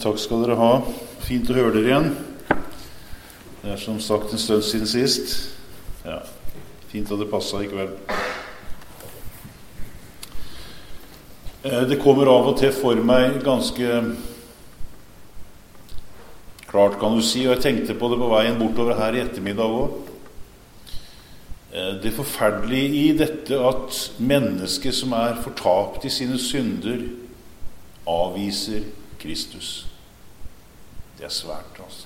Takk skal dere ha. Fint å høre dere igjen. Det som sagt en stund siden sist. Ja, fint at det passet i kveld. Det kommer av og til for meg ganske klart, kan du si, og jeg tenkte på det på veien bortover her i ettermiddag også. Det forferdelige i dette at mennesket som er fortapt i sine synder, avviser Kristus. Det er svært, altså.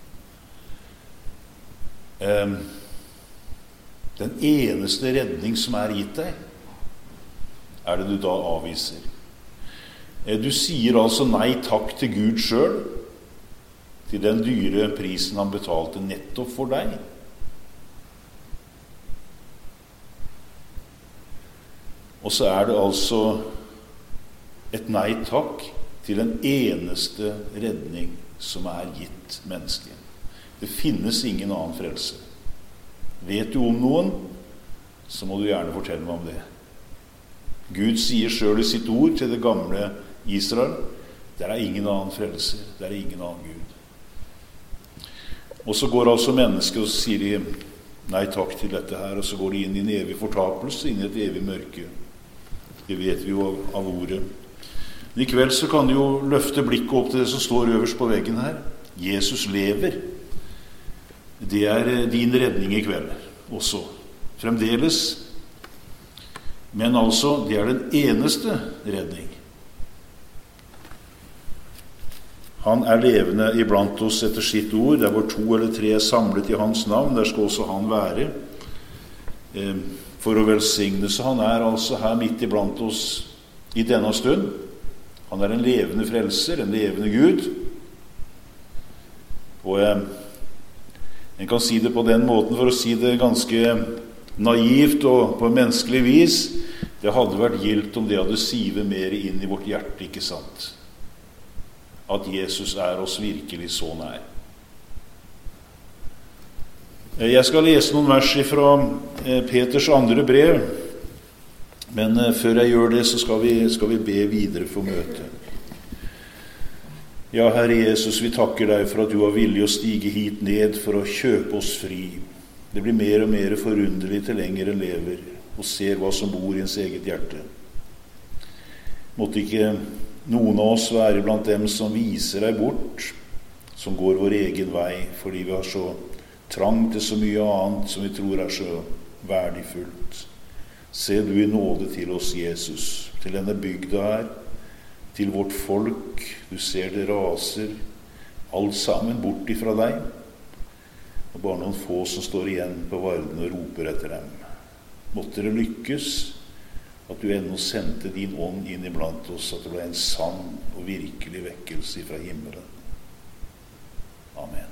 Den eneste redning som er gitt deg, er det du da avviser. Du sier altså nei takk til Gud selv, til den dyre prisen han betalte nettopp for deg. Og så er det altså et nei takk til den eneste redning som er gitt mennesket. Det finnes ingen annen frelse. Vet du om noen, så må du gjerne fortelle meg om det. Gud sier selv i sitt ord til det gamle Israel, det er ingen annen frelse, det er ingen annen Gud. Og så går altså mennesket og sier de nei takk til dette her, og så går de inn i en evig fortapelse, inn i et evig mørke. Det vet vi jo av ordet. Men i kveld så kan du jo løfte blikket opp til det som står øverst på veggen her. Jesus lever. Det er din redning i kveld også. Fremdeles. Men altså, det er den eneste redning. Han er levende iblant oss etter sitt ord. Der hvor 2 eller 3 er samlet i hans navn, der skal også han være. For å velsigne, så han er altså her midt iblant oss i denne stund. Han er en levende frelser, en levende Gud. Og en kan si det på den måten, for å si det ganske naivt og på menneskelig vis. Det hadde vært gildt om det hadde sivet mer inn i vårt hjerte, ikke sant? At Jesus er oss virkelig så nær. Jeg skal lese noen vers fra Peters andre brev, men før jeg gjør det, så skal vi be videre for møtet. Ja, Herre Jesus, vi takker deg for at du var villig å stige hit ned for å kjøpe oss fri. Det blir mer og mer forunderlig til lenger en lever, og ser hva som bor i ens eget hjerte. Måtte ikke noen av oss være blant dem som viser deg bort, som går vår egen vei, fordi vi har så trang til så mye annet som vi tror er så verdifullt. Se du i nåde til oss, Jesus, til denne bygda her, til vårt folk. Du ser det raser, alt sammen bort ifra deg. Og bare noen få som står igjen på varden og roper etter dem. Måtte det lykkes at du ennå sendte din ånd inn iblant oss, at det ble en sann og virkelig vekkelse fra himmelen. Amen.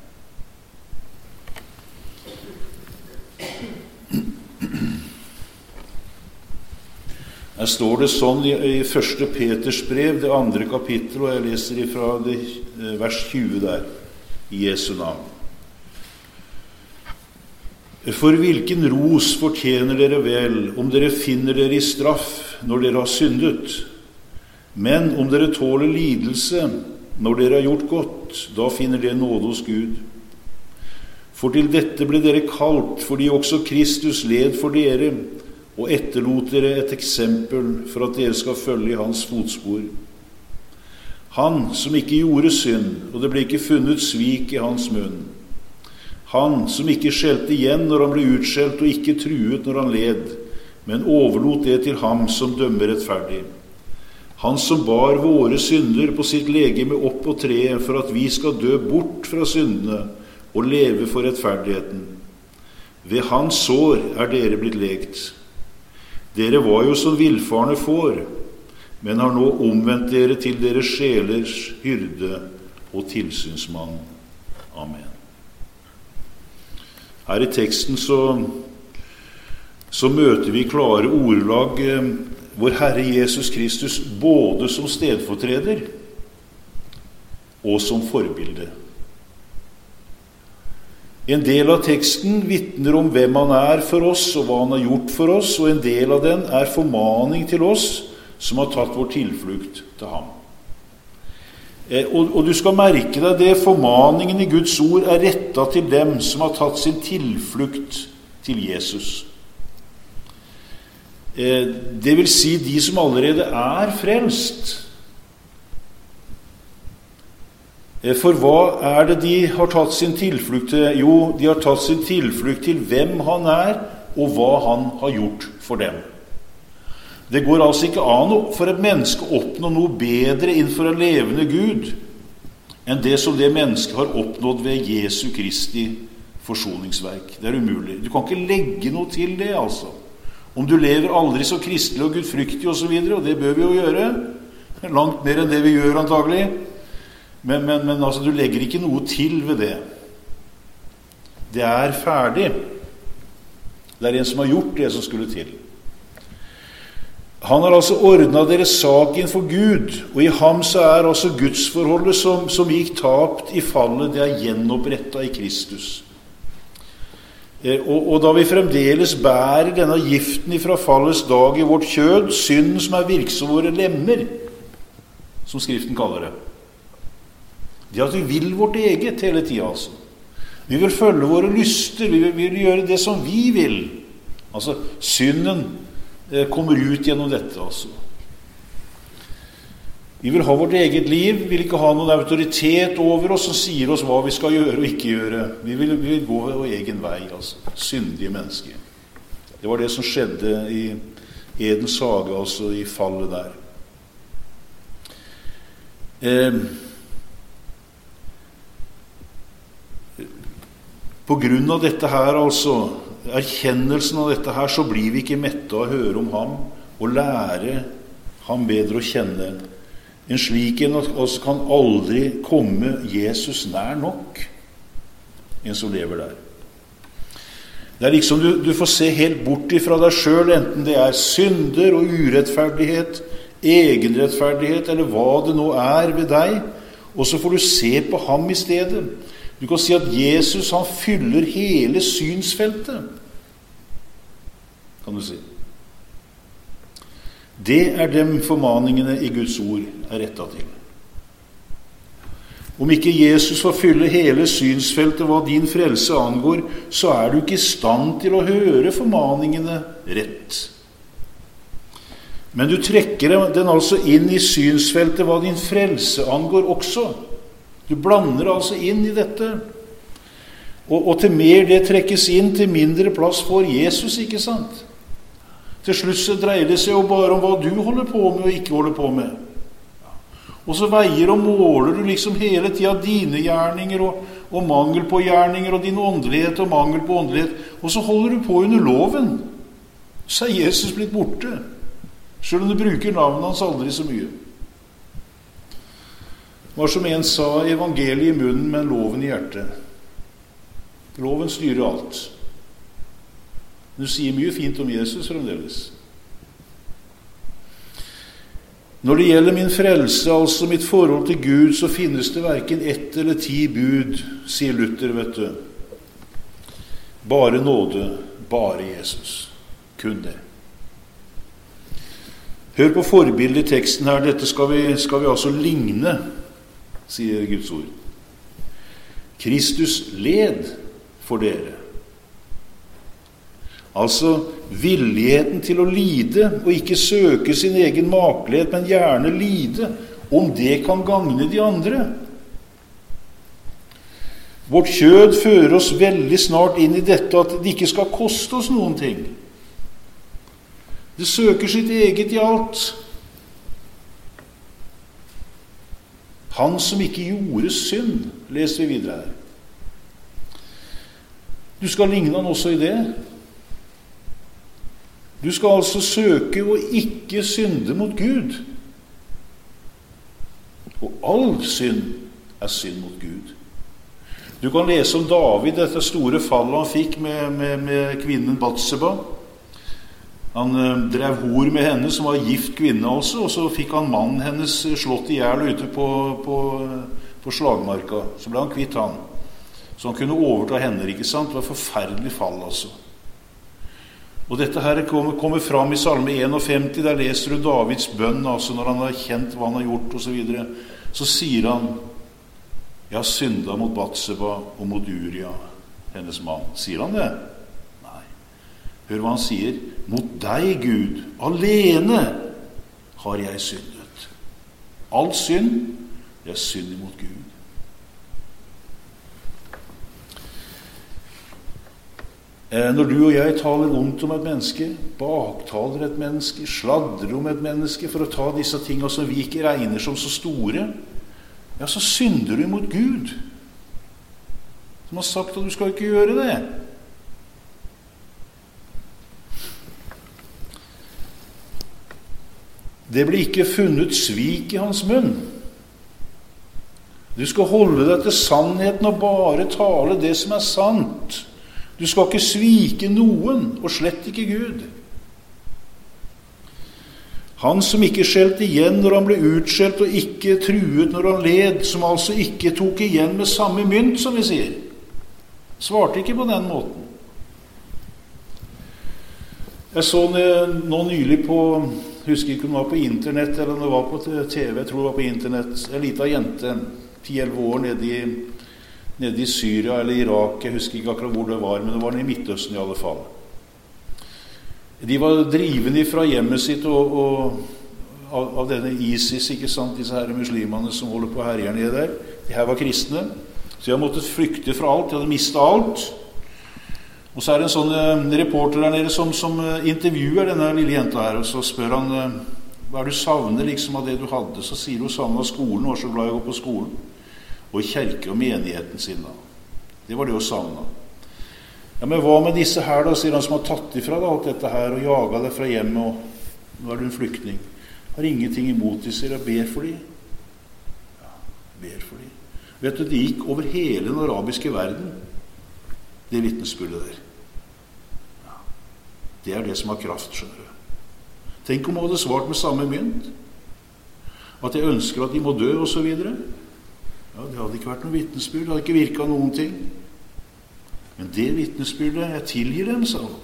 Her står det sånn i 1. Peters brev, det 2. kapittel, og jeg leser fra vers 20 der, i Jesu navn. For hvilken ros fortjener dere vel, om dere finner dere i straff når dere har syndet? Men om dere tåler lidelse når dere har gjort godt, da finner dere nåde hos Gud. For til dette ble dere kalt, fordi også Kristus led for dere, og etterlot dere et eksempel for at dere skal følge i hans fotspor. Han som ikke gjorde synd, og det ble ikke funnet svik i hans munn. Han som ikke skjelte igjen når han ble utskjelt, og ikke truet når han led, men overlot det til ham som dømmer rettferdig. Han som bar våre synder på sitt legeme opp på treet, for at vi skal dø bort fra syndene, og leve for rettferdigheten. Ved hans sår er dere blitt legt. Dere var jo som villfarne får, men har nå omvendt dere til deres sjelers hyrde og tilsynsmann. Amen. Her i teksten så møter vi klare ordelag vår Herre Jesus Kristus både som stedfortreder og som forbilde. En del av teksten vitner om hvem han er for oss og hva han har gjort for oss, og en del av den er formaning til oss som har tatt vår tilflukt til ham. Og du skal merke deg det, formaningen i Guds ord er rettet til dem som har tatt sin tilflukt til Jesus. Det vil si de som allerede er frelst. For hva er det de har tatt sin tilflukt til? Jo, de har tatt sin tilflukt til hvem han er, og hva han har gjort for dem. Det går altså ikke an for et menneske å oppnå noe bedre innenfor en levende Gud enn det som det mennesket har oppnådd ved Jesu Kristi forsoningsverk. Det er umulig. Du kan ikke legge noe til det, altså. Om du lever aldri så kristelig og gudfryktig og så videre, og det bør vi jo gjøre, langt mer enn det vi gjør antagelig, men altså, du legger ikke noe til ved det. Det er ferdig. Det er en som har gjort det som skulle til. Han har altså ordnet deres sak innenfor Gud, og i ham så er altså gudsforholdet som gikk tapt i fallet, det er gjenopprettet i Kristus. Og da vi fremdeles bærer denne giften ifra fallets dag i vårt kjød, synden som er virksom våre lemmer, som Skriften kaller det. Det at vi vil vårt eget hele tiden, altså. Vi vil følge våre lyster, vi vil gjøre det som vi vil. Altså, synden kommer ut gjennom dette, altså. Vi vil ha vårt eget liv, vi vil ikke ha noen autoritet over oss som sier oss hva vi skal gjøre og ikke gjøre. Vi vil gå vår egen vei, altså. Syndige mennesker. Det var det som skjedde i Edens hage, altså i fallet der. På grunn av dette her, altså, erkjennelsen av dette her, så blir vi ikke mette av å høre om ham og lære ham bedre å kjenne. En slik en altså kan aldri komme Jesus nær nok, en som lever der. Det er liksom du får se helt bort ifra deg selv, enten det er synder og urettferdighet, egenrettferdighet, eller hva det nå er ved deg, og så får du se på ham i stedet. Du kan si at Jesus, han fyller hele synsfeltet, kan du si. Det er de formaningene i Guds ord er rettet til. Om ikke Jesus får fylle hele synsfeltet hva din frelse angår, så er du ikke i stand til å høre formaningene rett. Men du trekker den altså inn i synsfeltet hva din frelse angår også. Du blander altså inn i dette. Og til mer det trekkes inn, til mindre plass får Jesus, ikke sant? Til slutt så dreier det seg jo bare om hva du holder på med og ikke holder på med. Og så veier og måler du liksom hele tiden dine gjerninger og mangel på gjerninger og din åndelighet og mangel på åndelighet. Og så holder du på under loven. Så er Jesus blitt borte. Selv om du bruker navnet hans aldri så mye. Det var som en sa, evangeliet i munnen, men loven i hjertet. Loven styrer alt. Du sier mye fint om Jesus fremdeles. Når det gjelder min frelse, altså mitt forhold til Gud, så finnes det hverken 1 eller 10 bud, sier Luther, vet du. Bare nåde, bare Jesus. Kun det. Hør på forbildet i teksten her. Dette skal vi altså ligne, sier Guds ord. Kristus led for dere. Altså villigheten til å lide og ikke søke sin egen makelighet, men gjerne lide, om det kan gagne de andre. Vårt kjød fører oss veldig snart inn i dette at det ikke skal koste oss noen ting. Det søker sitt eget i alt. Han som ikke gjorde synd, leser vi videre her. Du skal ligne han også i det. Du skal altså søke å ikke synde mot Gud. Og all synd er synd mot Gud. Du kan lese om David, dette store fallet han fikk med kvinnen Batseba. Han drev hor med henne, som var gift kvinne også, og så fikk han mannen hennes slått i hjel ute på slagmarka. Så ble han kvitt han. Så han kunne overta henne, ikke sant? Det var et forferdelig fall, altså. Og dette her kommer fram i Salme 51, der leser du Davids bønn, altså når han har kjent hva han har gjort, og så videre. så sier han, jeg har syndet mot Batseba og mot Uria, hennes mann. Sier han det? Nei. Hør hva han sier. Mot deg, Gud, alene har jeg syndet. All synd, det er synd imot Gud. Når du og jeg taler ondt om et menneske, baktaler et menneske, sladrer om et menneske for å ta disse tingene som vi ikke regner som så store, ja, så synder du mot Gud, som har sagt at du skal ikke gjøre det. Det blir ikke funnet svik i hans munn. Du skal holde deg til sannheten og bare tale det som er sant. Du skal ikke svike noen, og slett ikke Gud. Han som ikke skjelte igjen når han ble utskjelt, og ikke truet når han led, som altså ikke tok igjen med samme mynt, som vi sier. Svarte ikke på den måten. Jeg så nå nylig på, husker ikke om det var på internett, eller om det var på TV, jeg tror det var på internett, en liten jente, 10-11 år, nede i Syria eller Irak, jeg husker ikke akkurat hvor det var, men det var nede i Midtøsten i alle fall. De var drivende fra hjemmet sitt av denne ISIS, ikke sant, disse her muslimene som holder på herjer nede der. De her var kristne, så de hadde måttet flykte fra alt, de hadde mistet alt. Og så er det en sånn reporter der nede som intervjuer denne lille jenta her, og så spør han, hva er du savner liksom av det du hadde? Så sier hun savnet av skolen, og var så glad i å gå på skolen. Og kjerke og menigheten sin da. Det var det å savne. Ja, men hva med disse her da, sier han, som har tatt ifra da, alt dette her, og jaget deg fra hjemmet, og nå er du en flyktning. Har ingenting imot de, sier jeg, ber for de. Ja, ber for de. Vet du, det gikk over hele den arabiske verden, det vitnesbyrdet der. Ja, det er det som har kraft, skjønner du. Tenk om hun hadde svart med samme mynt. At jeg ønsker at de må dø, og så videre. Ja, det hadde ikke vært noe vitnesbyrd, det hadde ikke virket noen ting. Men det vitnesbyrdet, jeg tilgir dem, sa han.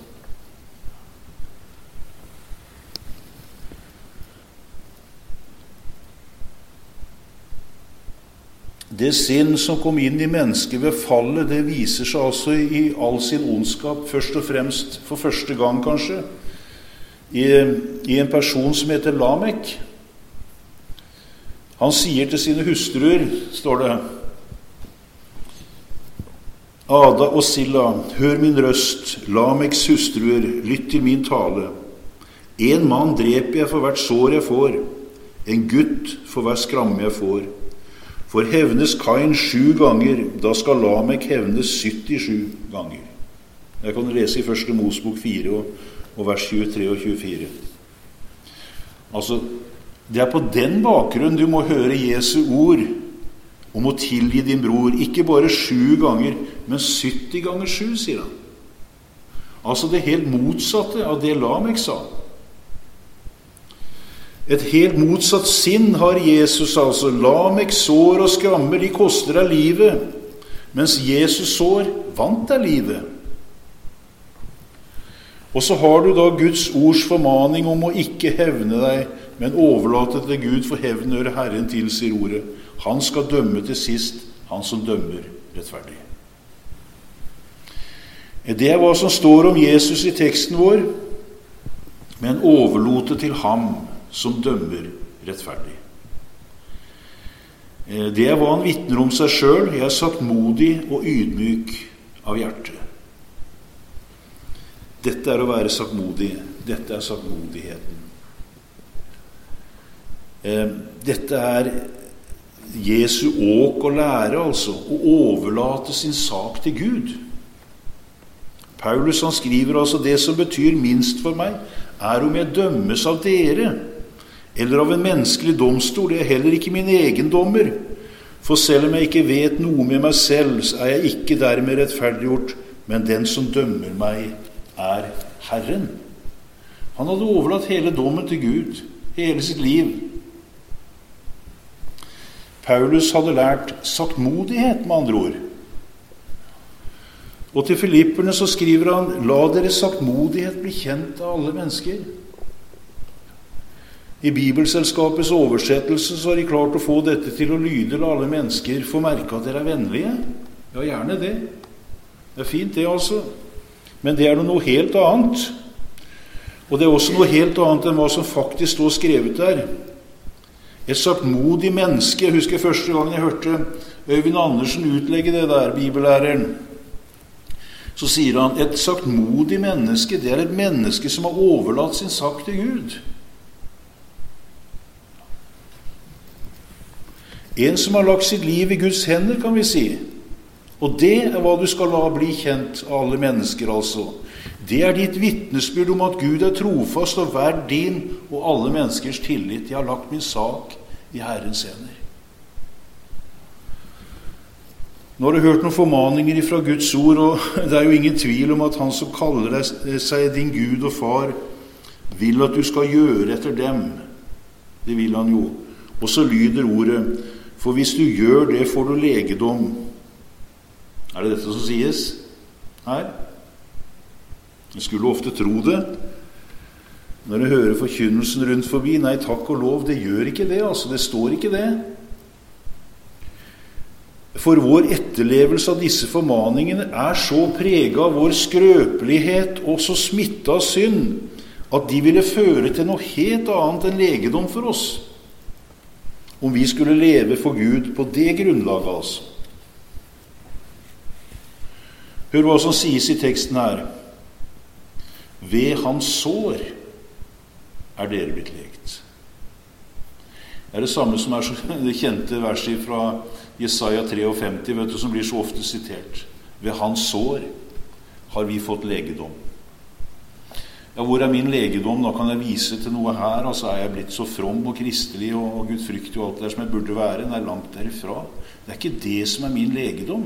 Det sinn som kom inn i mennesket ved fallet, det viser seg altså i all sin ondskap, først og fremst, for første gang kanskje, i en person som heter Lamek. Han sier til sine hustruer, står det, Ada og Silla, hør min røst, Lameks hustruer, lytt til min tale. En mann dreper jeg for hvert sår jeg får, en gutt for hver skramme jeg får. For hevnes Kain 7 ganger, da skal Lamek hevnes 77 ganger. Jeg kan lese i 1. Mosebok 4 og vers 23 og 24. Altså, det er på den bakgrunn du må høre Jesu ord om å tilgi din bror, ikke bare 7 ganger, men 70 ganger 7, sier han. Altså det helt motsatte av det Lamek sa. Et helt motsatt sinn har Jesus, altså. Lameks sår og skrammer, de koster deg livet, mens Jesus sår vant deg livet. Og så har du da Guds ords formaning om å ikke hevne deg, men overlate til Gud, for hevn hører Herren til, sier ordet. Han skal dømme til sist, han som dømmer rettferdig. Det er hva som står om Jesus i teksten vår, men overlate til ham som dømmer rettferdig. Det er hva han vitner om seg selv. Jeg er saktmodig og ydmyk av hjerte. Dette er å være saktmodig. Dette er saktmodigheten. Dette er Jesu åk og lære, altså, å overlate sin sak til Gud. Paulus han skriver altså det som betyr minst for meg, er om jeg dømmes av dere, eller av en menneskelig domstol. Det er heller ikke min egen dommer. For selv om jeg ikke vet noe med meg selv, så er jeg ikke dermed rettferdiggjort, men den som dømmer meg er Herren. Han hadde overlatt hele dommen til Gud, hele sitt liv. Paulus hadde lært saktmodighet, med andre ord. Og til Filipperne så skriver han, la deres saktmodighet bli kjent av alle mennesker. I Bibelselskapets oversettelse så har de klart å få dette til å lyde la alle mennesker få merke at dere er vennlige. Ja, gjerne det. Det er fint det altså. Men det er noe helt annet. Og det er også noe helt annet enn hva som faktisk står skrevet der. Et saktmodig menneske. Jeg husker første gang jeg hørte Øyvind Andersen utlegge det der, bibellæreren. Så sier han, et saktmodig menneske, det er et menneske som har overlatt sin sak til Gud. En som har lagt sitt liv i Guds hender, kan vi si. Og det er hva du skal la bli kjent av alle mennesker, altså. Det er ditt vitnesbyrd om at Gud er trofast og verd din og alle menneskers tillit. Jeg har lagt min sak i Herrens hender. Nå har du hørt noen formaninger fra Guds ord, og det er jo ingen tvil om at han som kaller seg din Gud og far, vil at du skal gjøre etter dem. Det vil han jo. Og så lyder ordet, for hvis du gjør det, får du legedom. Er det dette som sies her? Jeg skulle ofte tro det. Når du hører forkynnelsen rundt forbi, nei, takk og lov, det gjør ikke det, altså. Det står ikke det. For vår etterlevelse av disse formaningene er så preget av vår skrøpelighet og så smittet av synd, at de ville føre til noe helt annet enn legedom for oss, om vi skulle leve for Gud på det grunnlaget, altså. Hør hva som sies i teksten her. Ved hans sår er dere blitt legt. Det er det samme som er det kjente verset fra Jesaja 53, vet du, som blir så ofte sitert. Ved hans sår har vi fått legedom. Ja, hvor er min legedom? Da kan jeg vise til noe her. Altså, er jeg blitt så from og kristelig og gudfryktig og alt det der som jeg burde være? Nei, langt derifra. Det er ikke det som er min legedom.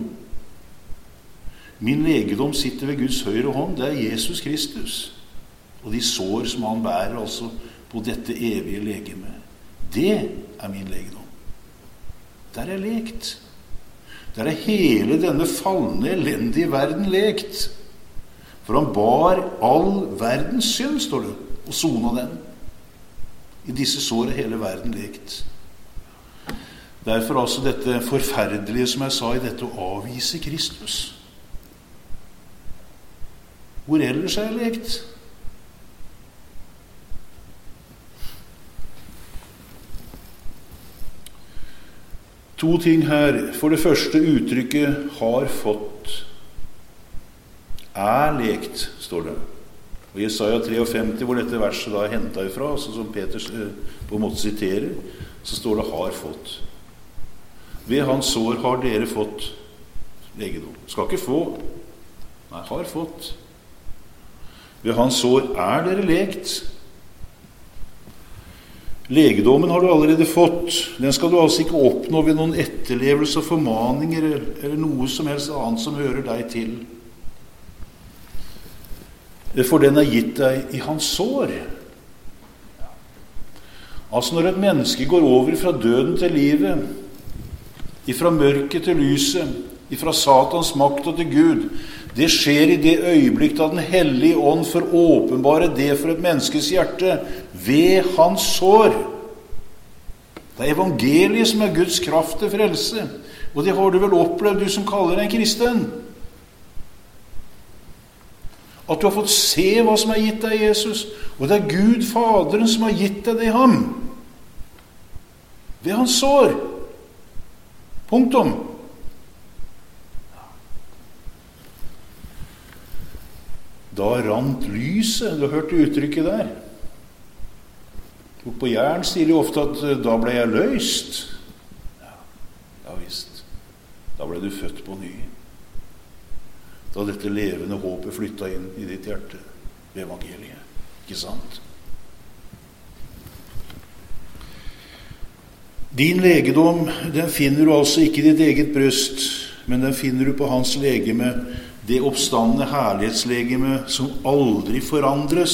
Min legedom sitter ved Guds høyre hånd. Det er Jesus Kristus. Og de sår som han bærer altså på dette evige legeme. Det er min legedom. Der er lekt. Der er hele denne falne, elendige verden lekt. For han bar all verdens synd, står det, og sona den. I disse sår er hele verden lekt. Derfor altså dette forferdelige, som jeg sa, i dette å avvise Kristus. Hvor ellers er jeg lekt? To ting her. For det første, uttrykket har fått. Er lekt, står det. Og i Jesaja 53, hvor dette verset da er hentet ifra, altså som Peter på en måte siterer, så står det har fått. Ved hans sår har dere fått legedom. Skal ikke få. Nei, har fått. Ved hans sår er dere lekt. Legedommen har du allerede fått. Den skal du altså ikke oppnå ved noen etterlevelse og formaninger eller noe som helst annet som hører deg til. For den er gitt deg i hans sår. Altså når et menneske går over fra døden til livet, ifra mørket til lyset, ifra Satans makt og til Gud, det skjer i det øyeblikk da den hellige ånd får åpenbare det for et menneskes hjerte ved hans sår. Det er evangeliet som er Guds kraft til frelse, og det har du vel opplevd, du som kaller deg en kristen. At du har fått se hva som er gitt deg, Jesus, og det er Gud, Faderen, som har gitt deg det i ham. Ved hans sår. Punktum. Da rant lyset. Du har hørt uttrykket der. Og på Jæren sier de ofte at da ble jeg løst. Ja visst. Da ble du født på ny. Da dette levende håpet flyttet inn i ditt hjerte ved evangeliet. Ikke sant? Din legedom, den finner du altså ikke i ditt eget bryst, men den finner du på hans legeme, det oppstandende herlighetslegeme som aldri forandres.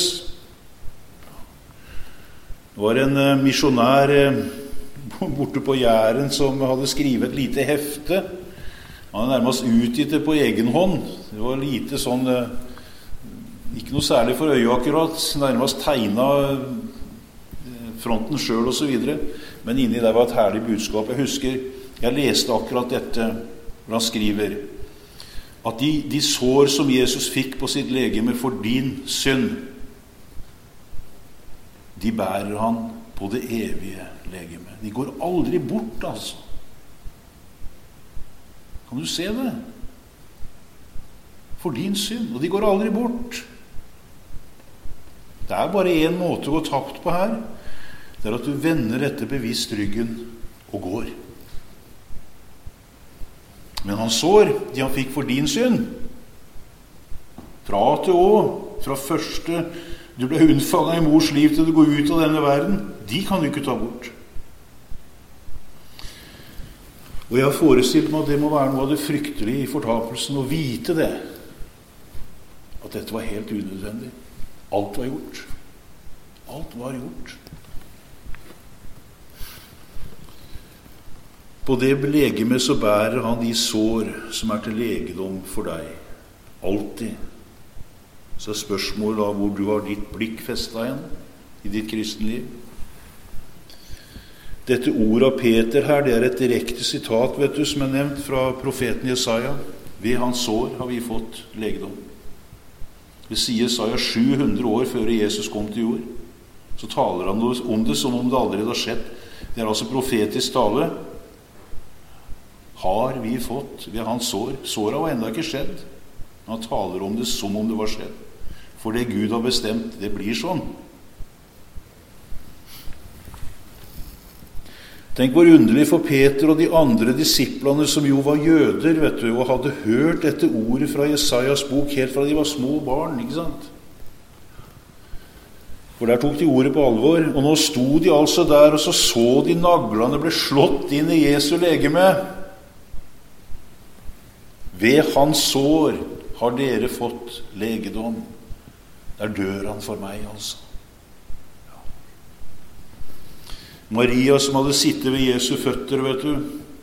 Det var en misjonær borte på Jæren som hadde skrevet et lite hefte. Han er nærmest utgitt det på egen hånd. Det var lite sånn, ikke noe særlig for øye akkurat, nærmest tegnet fronten selv og så videre. Men inni der var et herlig budskap. Jeg husker, jeg leste akkurat dette, hvor han skriver at de sår som Jesus fikk på sitt legeme for din synd, de bærer han på det evige legeme. De går aldri bort, altså. Kan du se det? For din synd, og de går aldri bort. Det er bare en måte å gå tapt på her. Det er at du vender dette bevisst ryggen og går. Men han sår, de han fikk for din synd, fra A til Å, fra første du ble unnfanget i mors liv til du går ut av denne verden, de kan du ikke ta bort. Og jeg har forestilt meg at det må være noe av det fryktelige i fortapelsen, å vite det, at dette var helt unødvendig. Alt var gjort. Alt var gjort. På det legeme så bærer han de sår som er til legedom for deg. Alltid. Så er spørsmålet da hvor du har ditt blikk festet igjen i ditt kristenliv. Dette ordet av Peter her, det er et direkte sitat, vet du, som er nevnt fra profeten Jesaja. Ved hans sår har vi fått legedom. Det sier Jesaja 700 år før Jesus kom til jord. Så taler han om det som om det allerede har skjedd. Det er altså profetisk tale. Har vi fått ved hans sår. Såret var enda ikke skjedd. Han taler om det som om det var skjedd. For det Gud har bestemt, det blir sånn. Tenk hvor underlig for Peter og de andre disiplene som jo var jøder, vet du, og hadde hørt dette ordet fra Jesajas bok helt fra de var små barn, ikke sant? For der tok de ordet på alvor, og nå sto de altså der, og så de naglene ble slått inn i Jesu legeme. Ved hans sår har dere fått legedom. Der dør han for meg, altså. Maria som hadde sittet ved Jesu føtter, vet du.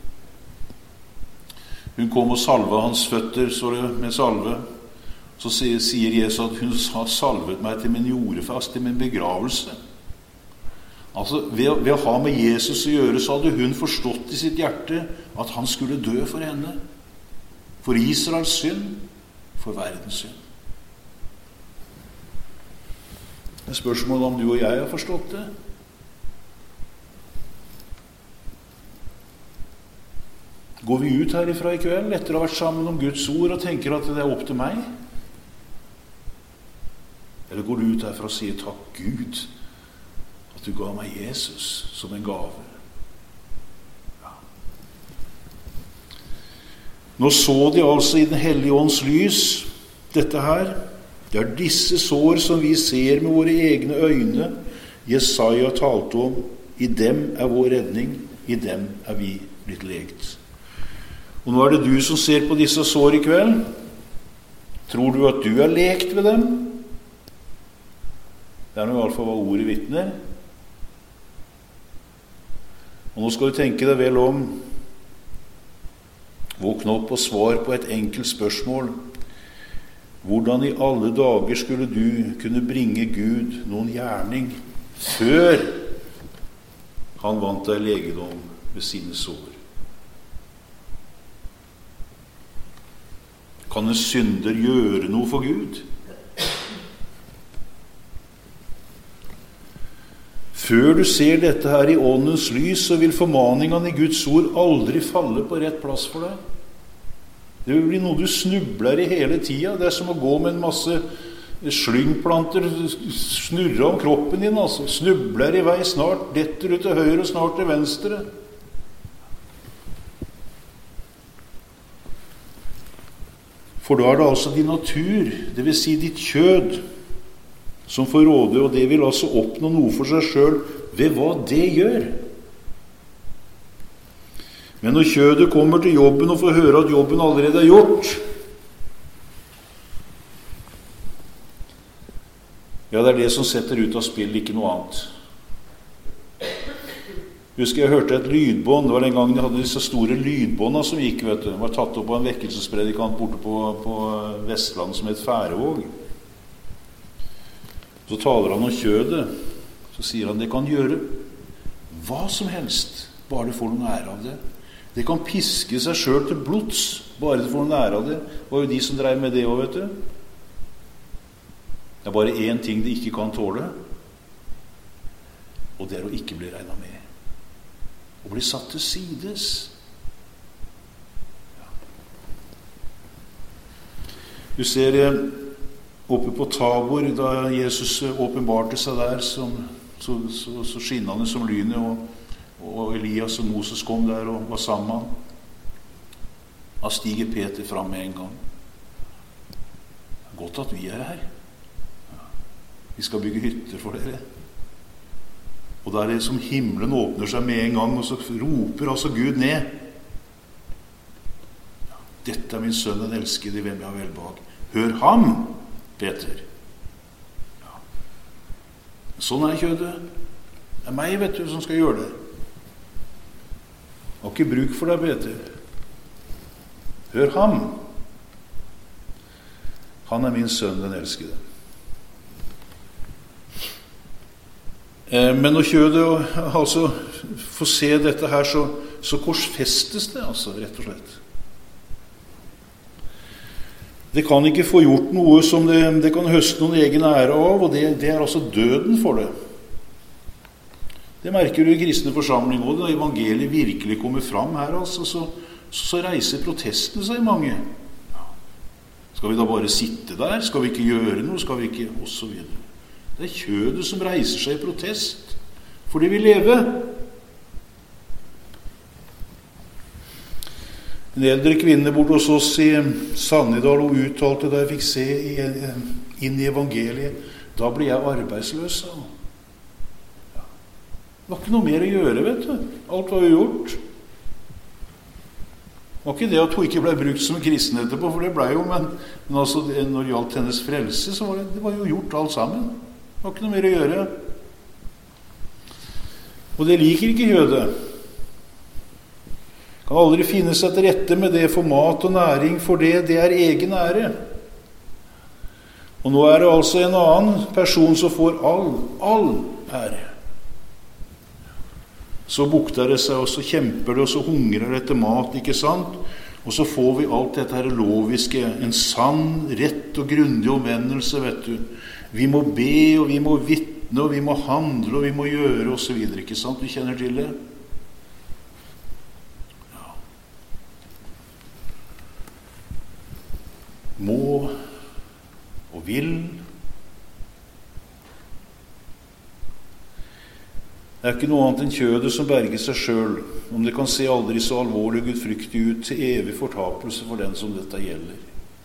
Hun kom og salva hans føtter med salve. Så sier Jesus at hun har salvet meg til min jordfast, til min begravelse. Altså, ved å ha med Jesus å gjøre, så hadde hun forstått i sitt hjerte at han skulle dø for henne. For Israels synd, for verdens synd. Det er spørsmålet om du og jeg har forstått det. Går vi ut herifra i kveld etter å ha vært sammen om Guds ord og tenker at det er opp til meg? Eller går du ut herfra og sier takk Gud at du ga meg Jesus som en gave? Ja. Nå så de altså i Den hellige ånds lys dette her. Det er disse sår som vi ser med våre egne øyne. Jesaja talte om. I dem er vår redning. I dem er vi blitt legt. Og nå er det du som ser på disse sår i kveld. Tror du at du er lekt ved dem? Det er nå i hvert fall hva ordet vitner. Og nå skal du tenke deg vel om. Våkne opp og svar på et enkelt spørsmål. Hvordan i alle dager skulle du kunne bringe Gud noen gjerning før han vant deg legedom ved sine sår? Kan en synder gjøre noe for Gud? Før du ser dette her i åndens lys, så vil formaningene i Guds ord aldri falle på rett plass for deg. Det vil bli noe du snubler i hele tida. Det er som å gå med en masse slyngplanter, snurre om kroppen din, altså. Snubler i vei, snart detter du til høyre og snart til venstre. For da er det altså din natur, det vil si ditt kjød, som får råde, og det vil altså oppnå noe for seg selv ved hva det gjør. Men når kjødet kommer til jobben og får høre at jobben allerede er gjort, ja, det er det som setter ut av spill, ikke noe annet. Husker jeg hørte et lydbånd. Det var den gangen de hadde disse store lydbåndene som gikk, vet du. Det var tatt opp av en vekkelsespredikant borte på Vestland som het Færevåg. Så taler han om kjødet. Så sier han, det kan gjøre hva som helst, bare det får noen ære av det. Det kan piske seg selv til blods, bare det får noen ære av det. Det var jo de som drev med det også, vet du. Det er bare én ting de ikke kan tåle, og det er å ikke bli regnet med. Å bli satt til sides. Ja. Du ser oppe på Tabor, da Jesus åpenbarte seg der, så skinnende som lynet, og Elias og Moses kom der og var sammen. Da stiger Peter fram med en gang. Godt at vi er her. Vi skal bygge hytter for dere. Og da er det som himmelen åpner seg med en gang, og så roper altså Gud ned. Dette er min sønn, den elskede, i hvem jeg har velbehag. Hør ham, Peter. Ja. Sånn er kjødet. Det er meg, vet du, som skal gjøre det. Jeg har ikke bruk for deg, Peter. Hør ham. Han er min sønn, den elskede. Men når kjødet altså får se dette her, så korsfestes det, altså, rett og slett. Det kan ikke få gjort noe som det kan høste noen egen ære av, og det er altså døden for det. Det merker du i kristne forsamling også. Da evangeliet virkelig kommer fram her, altså, så reiser protestene seg mange. Skal vi da bare sitte der? Skal vi ikke gjøre noe? Skal vi ikke? Og så videre. Det er kjødet som reiser seg i protest, for de vil leve. En eldre kvinne borte hos oss i Sannidal og uttalte da jeg fikk se inn i evangeliet, da blir jeg arbeidsløs. Ja. Det var ikke noe mer å gjøre, vet du. Alt var jo gjort. Det var ikke det at hun ikke ble brukt som kristen etterpå, for det ble jo, men altså, når det gjaldt hennes frelse, så var det var jo gjort alt sammen. Det var ikke noe mer å gjøre. Og det liker ikke kjødet. Kan aldri finne seg til rette med det for mat og næring, for det er egen ære. Og nå er det altså en annen person som får all ære. Så bukter det seg, og så kjemper det, og så hungrer det etter mat, ikke sant? Og så får vi alt dette her loviske, en sann, rett og grundig omvendelse, vet du. Vi må be, og vi må vitne, og vi må handle, og vi må gjøre, og så videre, ikke sant? Du kjenner til det? Ja. Må og vil. Det er ikke noe annet enn kjødet som berger seg selv, om det kan se aldri så alvorlig og gudfryktig ut, til evig fortapelse for den som dette gjelder.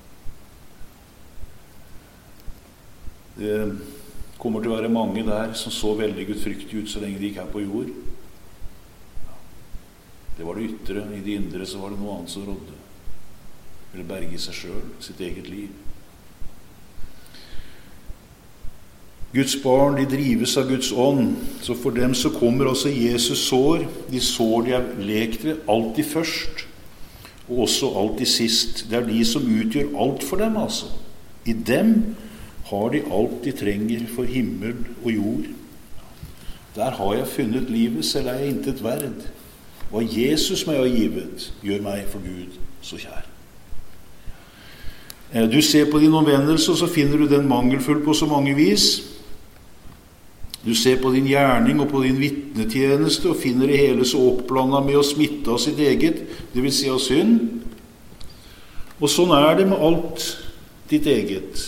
Det kommer til å være mange der som så veldig gudfryktig ut så lenge de ikke er på jord. Det var det ytre. I det indre så var det noe annet som rådde. Eller berge seg selv, sitt eget liv. Guds barn, de drives av Guds ånd. Så for dem så kommer også Jesus sår. De sår de er lekt ved, alltid først, og også alltid sist. Det er de som utgjør alt for dem, altså. I dem har de alt de trenger for himmel og jord. Der har jeg funnet livet, selv er jeg intet verd. Hva Jesus meg har givet, gjør meg for Gud så kjær. Du ser på din omvendelse, og så finner du den mangelfull på så mange vis. Du ser på din gjerning og på din vitnetjeneste, og finner det hele så oppblandet med å smitte av sitt eget, det vil si av synd. Og sånn er det med alt ditt eget.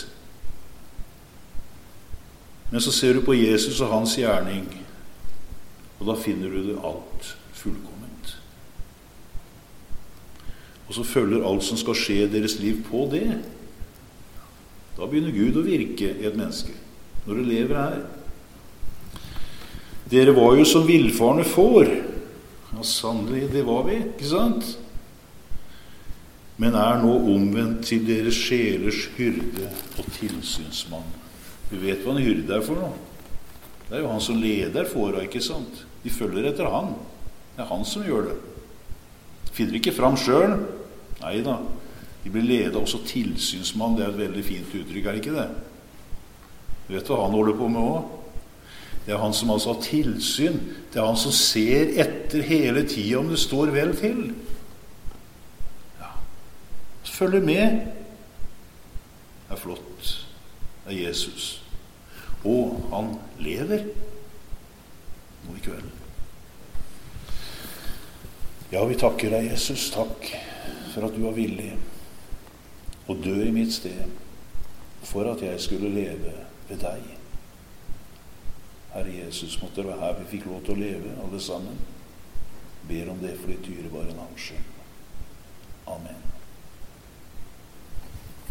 Men så ser du på Jesus og hans gjerning, og da finner du det alt fullkomment. Og så følger alt som skal skje i deres liv på det. Da begynner Gud å virke i et menneske, når du lever her. Dere var jo som villfarne får. Ja, sannelig, det var vi, ikke sant? Men er nå omvendt til deres sjelers hyrde og tilsynsmann. Du vet hva en hyrde er for noe. Det er jo han som leder fåra, ikke sant? De følger etter han. Det er han som gjør det. Finner ikke fram selv. Neida. De blir ledet også tilsynsmann. Det er et veldig fint uttrykk, er det ikke det? Du vet hva han holder på med også? Det er han som altså har tilsyn. Det er han som ser etter hele tiden om det står vel til. Ja. Følger med. Det er flott. Det er Jesus. Og han lever nå i kveld. Ja, vi takker deg, Jesus. Takk for at du var villig å dø i mitt sted for at jeg skulle leve ved deg. Herre Jesus, måtte det være her vi fikk lov til å leve alle sammen. Ber om det for ditt dyrebare navns skyld.